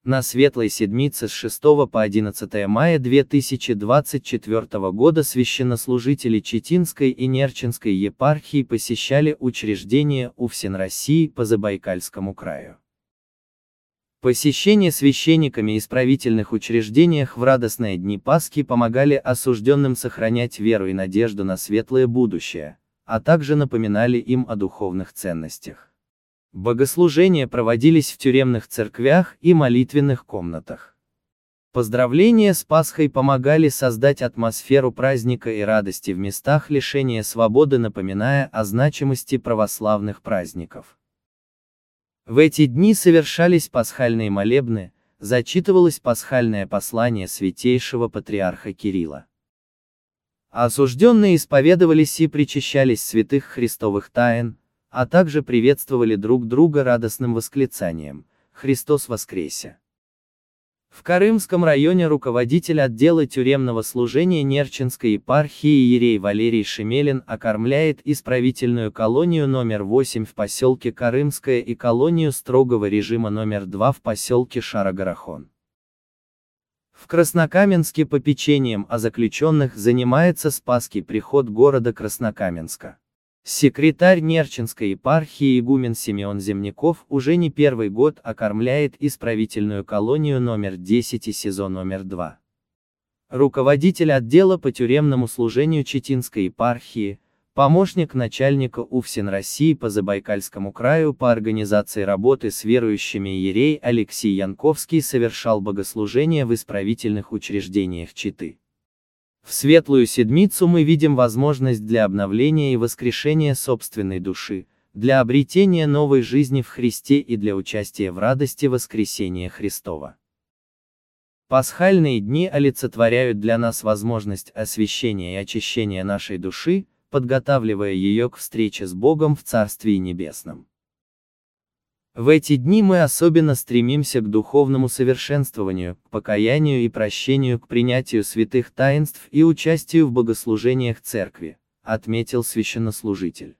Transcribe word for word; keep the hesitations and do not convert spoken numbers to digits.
На Светлой Седмице с шестого по одиннадцатое мая две тысячи двадцать четвёртого года священнослужители Читинской и Нерчинской епархии посещали учреждения УФСИН России по Забайкальскому краю. Посещение священниками исправительных учреждениях в радостные дни Пасхи помогали осужденным сохранять веру и надежду на светлое будущее, а также напоминали им о духовных ценностях. Богослужения проводились в тюремных церквях и молитвенных комнатах. Поздравления с Пасхой помогали создать атмосферу праздника и радости в местах лишения свободы, напоминая о значимости православных праздников. В эти дни совершались пасхальные молебны, зачитывалось пасхальное послание святейшего патриарха Кирилла. Осужденные исповедовались и причащались святых христовых тайн, а также приветствовали друг друга радостным восклицанием «Христос воскресе!». В Карымском районе руководитель отдела тюремного служения Нерчинской епархии иерей Валерий Шемелин окормляет исправительную колонию номер восемь в поселке Карымское и колонию строгого режима номер два в поселке Шарогарахон. В Краснокаменске попечением о заключенных занимается Спасский приход города Краснокаменска. Секретарь Нерчинской епархии игумен Симеон Земняков уже не первый год окормляет исправительную колонию номер десять и СИЗО номер два. Руководитель отдела по тюремному служению Читинской епархии, помощник начальника УФСИН России по Забайкальскому краю по организации работы с верующими иерей Алексей Янковский совершал богослужения в исправительных учреждениях Читы. В Светлую Седмицу мы видим возможность для обновления и воскрешения собственной души, для обретения новой жизни в Христе и для участия в радости воскресения Христова. Пасхальные дни олицетворяют для нас возможность освящения и очищения нашей души, подготавливая ее к встрече с Богом в Царствии Небесном. В эти дни мы особенно стремимся к духовному совершенствованию, к покаянию и прощению, к принятию святых таинств и участию в богослужениях церкви, отметил священнослужитель.